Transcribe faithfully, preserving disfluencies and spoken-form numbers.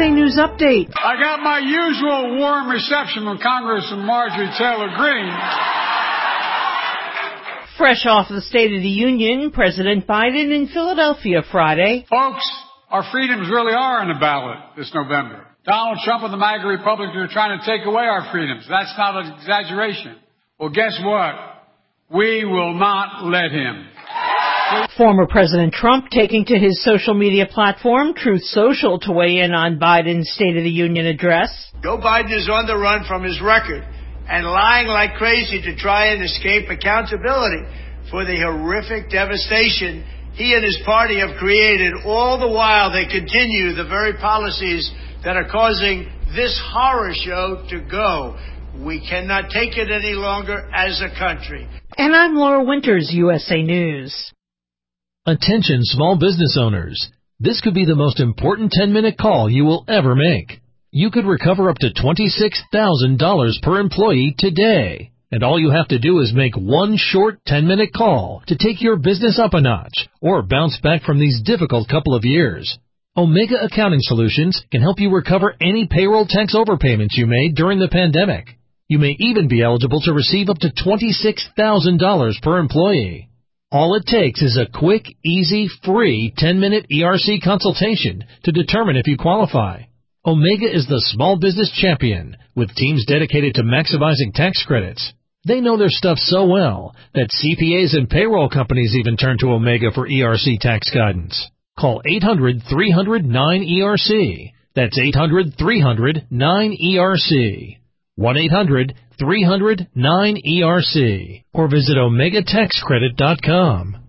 A News Update. I got my usual warm reception from Congressman Marjorie Taylor Greene. Fresh off the State of the Union, President Biden in Philadelphia Friday. Folks, our freedoms really are on the ballot this November. Donald Trump and the MAGA Republicans are trying to take away our freedoms. That's not an exaggeration. Well, guess what? We will not let him. Former President Trump taking to his social media platform, Truth Social, to weigh in on Biden's State of the Union address. Joe Biden is on the run from his record and lying like crazy to try and escape accountability for the horrific devastation he and his party have created. All the while, they continue the very policies that are causing this horror show to go. We cannot take it any longer as a country. And I'm Laura Winters, U S A News. Attention small business owners. This could be the most important ten-minute call you will ever make. You could recover up to twenty-six thousand dollars per employee today. And all you have to do is make one short ten-minute call to take your business up a notch or bounce back from these difficult couple of years. Omega Accounting Solutions can help you recover any payroll tax overpayments you made during the pandemic. You may even be eligible to receive up to twenty-six thousand dollars per employee. All it takes is a quick, easy, free ten-minute E R C consultation to determine if you qualify. Omega is the small business champion with teams dedicated to maximizing tax credits. They know their stuff so well that C P As and payroll companies even turn to Omega for E R C tax guidance. Call eight hundred, three hundred, nine E R C. That's eight hundred, three hundred, nine E R C. one eight hundred, three hundred, nine E R C. Or visit omega tax credit dot com.